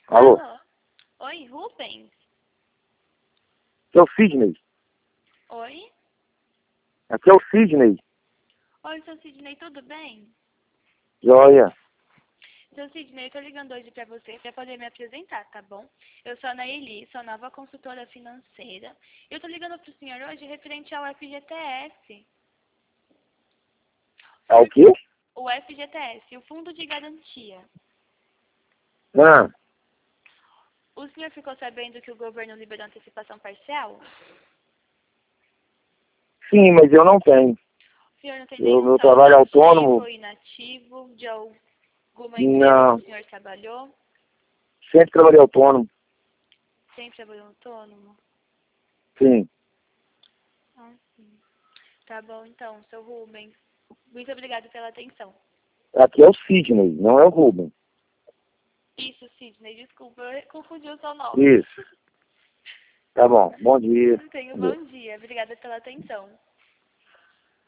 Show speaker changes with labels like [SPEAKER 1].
[SPEAKER 1] Alô?
[SPEAKER 2] Alô? Oi, Rubens?
[SPEAKER 1] Aqui é o Sidney.
[SPEAKER 2] Oi?
[SPEAKER 1] Aqui é o Sidney.
[SPEAKER 2] Oi, seu Sidney, tudo bem?
[SPEAKER 1] Joia.
[SPEAKER 2] Seu Sidney, eu tô ligando hoje pra você pra poder me apresentar, tá bom? Eu sou a Naeli, sou nova consultora financeira. Eu tô ligando pro senhor hoje referente ao FGTS.
[SPEAKER 1] É o quê?
[SPEAKER 2] O FGTS, o Fundo de Garantia.
[SPEAKER 1] Ah,
[SPEAKER 2] O senhor ficou sabendo que o governo liberou antecipação parcial?
[SPEAKER 1] sim, mas eu não tenho.
[SPEAKER 2] O senhor não tem nenhum
[SPEAKER 1] Meu
[SPEAKER 2] saldo
[SPEAKER 1] trabalho é
[SPEAKER 2] ativo
[SPEAKER 1] autônomo.
[SPEAKER 2] ou inativo de alguma empresa que
[SPEAKER 1] Não.
[SPEAKER 2] o senhor trabalhou?
[SPEAKER 1] Sempre trabalhei autônomo.
[SPEAKER 2] Sempre trabalhou autônomo?
[SPEAKER 1] Sim.
[SPEAKER 2] Ah, sim. Tá bom, então, seu Rubens. Muito obrigada pela atenção.
[SPEAKER 1] Aqui é o Sidney, não é o Ruben.
[SPEAKER 2] Isso, Sidney, desculpa, eu confundi o seu nome.
[SPEAKER 1] Isso. Tá bom. Bom dia.
[SPEAKER 2] Tenha um bom dia. Obrigada pela atenção.